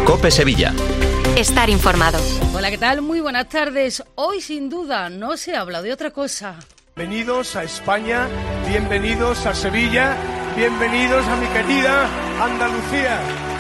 COPE Sevilla. Estar informado. Hola, ¿qué tal? Muy buenas tardes. Hoy, sin duda, no se habla de otra cosa. Bienvenidos a España, bienvenidos a Sevilla, bienvenidos a mi querida Andalucía.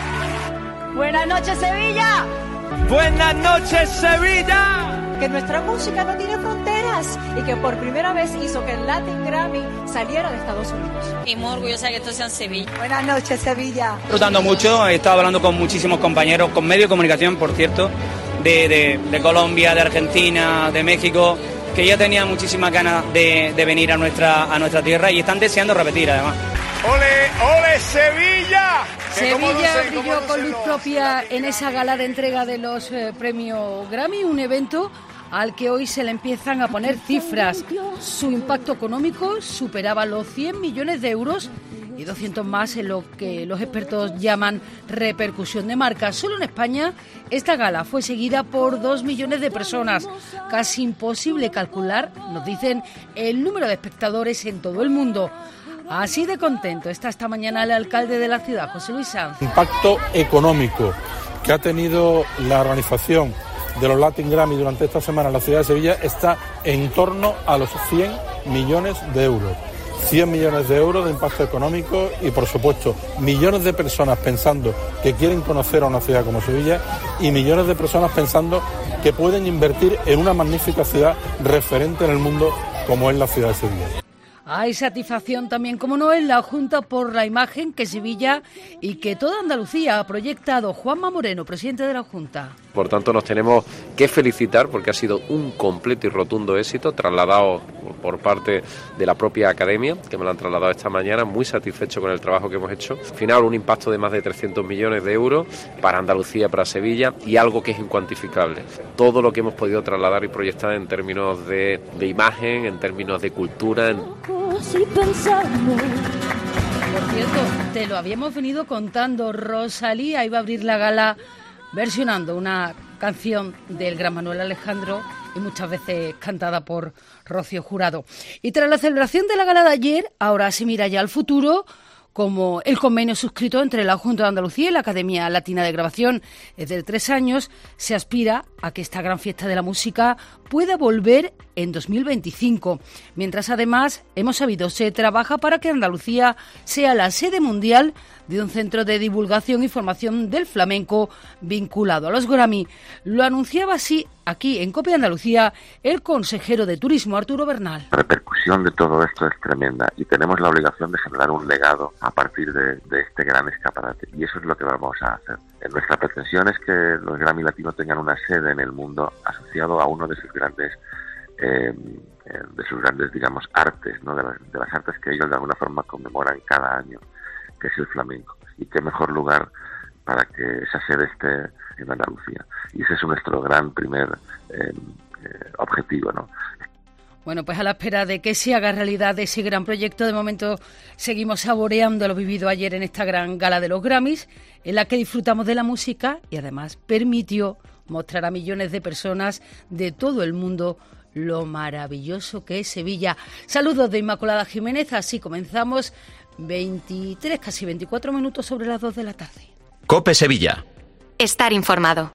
Buenas noches, Sevilla. Buenas noches, Sevilla. Que nuestra música no tiene fronteras y que por primera vez hizo que el Latin Grammy saliera de Estados Unidos. Y muy orgullosa de que esto sea en Sevilla. Buenas noches, Sevilla. Disfrutando mucho, he estado hablando con muchísimos compañeros, con medios de comunicación, por cierto, de Colombia, de Argentina, de México, que ya tenían muchísimas ganas de venir a nuestra tierra y están deseando repetir, además. ¡Ole, ole, Sevilla! Sevilla brilló con luz propia en esa gala de entrega de los premios Grammy, un evento al que hoy se le empiezan a poner cifras. Su impacto económico superaba los 100 millones de euros y 200 más en lo que los expertos llaman repercusión de marca. Solo en España esta gala fue seguida por 2 millones de personas. Casi imposible calcular, nos dicen, el número de espectadores en todo el mundo. Así de contento está esta mañana el alcalde de la ciudad, José Luis Sanz. El impacto económico que ha tenido la organización de los Latin Grammy durante esta semana en la ciudad de Sevilla está en torno a los 100 millones de euros. 100 millones de euros de impacto económico y, por supuesto, millones de personas pensando que quieren conocer a una ciudad como Sevilla y millones de personas pensando que pueden invertir en una magnífica ciudad referente en el mundo como es la ciudad de Sevilla. Hay satisfacción también, como no, en la Junta por la imagen que Sevilla y que toda Andalucía ha proyectado. Juanma Moreno, presidente de la Junta. Por tanto, nos tenemos que felicitar porque ha sido un completo y rotundo éxito trasladado por parte de la propia Academia, que me lo han trasladado esta mañana, muy satisfecho con el trabajo que hemos hecho. Al final, un impacto de más de 300 millones de euros para Andalucía, para Sevilla, y algo que es incuantificable. Todo lo que hemos podido trasladar y proyectar en términos de imagen, en términos de cultura. Por cierto, te lo habíamos venido contando. Rosalía iba a abrir la gala versionando una canción del gran Manuel Alejandro y muchas veces cantada por Rocío Jurado. Y tras la celebración de la gala de ayer, ahora se mira ya al futuro, como el convenio suscrito entre la Junta de Andalucía y la Academia Latina de Grabación es de 3 años, se aspira a que esta gran fiesta de la música pueda volver en 2025. Mientras, además, hemos sabido, se trabaja para que Andalucía sea la sede mundial de un centro de divulgación y formación del flamenco vinculado a los Grammy. Lo anunciaba así aquí en COPE Andalucía el consejero de Turismo, Arturo Bernal. La repercusión de todo esto es tremenda y tenemos la obligación de generar un legado a partir de este gran escaparate, y eso es lo que vamos a hacer. Nuestra pretensión es que los Grammy Latinos tengan una sede en el mundo asociado a uno de sus grandes digamos, artes, ¿no? de las artes que ellos de alguna forma conmemoran cada año, que es el flamenco. Y qué mejor lugar para que esa sede esté en Andalucía. Y ese es nuestro gran primer objetivo, ¿no? Bueno, pues a la espera de que se haga realidad ese gran proyecto, de momento seguimos saboreando lo vivido ayer en esta gran gala de los Grammys, en la que disfrutamos de la música y además permitió mostrar a millones de personas de todo el mundo lo maravilloso que es Sevilla. Saludos de Inmaculada Jiménez, así comenzamos 23, casi 24 minutos sobre las 2 de la tarde. COPE Sevilla. Estar informado.